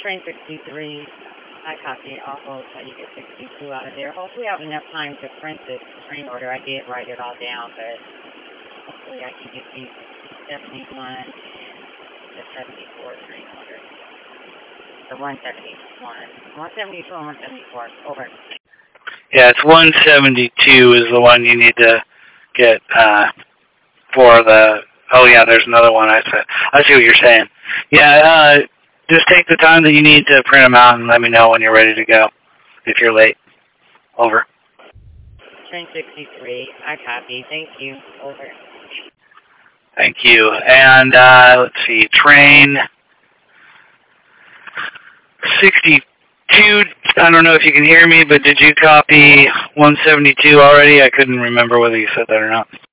train 63. I copy. I'll hold so you get 62 out of there. Hopefully I have enough time to print this train order. I did write it all down, but hopefully I can get these 71 and the 74 train order. The 171. 172 and 174. Over. Yeah, it's 172 is the one you need to get for the... Oh, yeah, there's another one. I see what you're saying. Yeah, just take the time that you need to print them out and let me know when you're ready to go, if you're late. Over. Train 63. I copy. Thank you. Over. Thank you. And, let's see, train 62, I don't know if you can hear me, but did you copy 172 already? I couldn't remember whether you said that or not.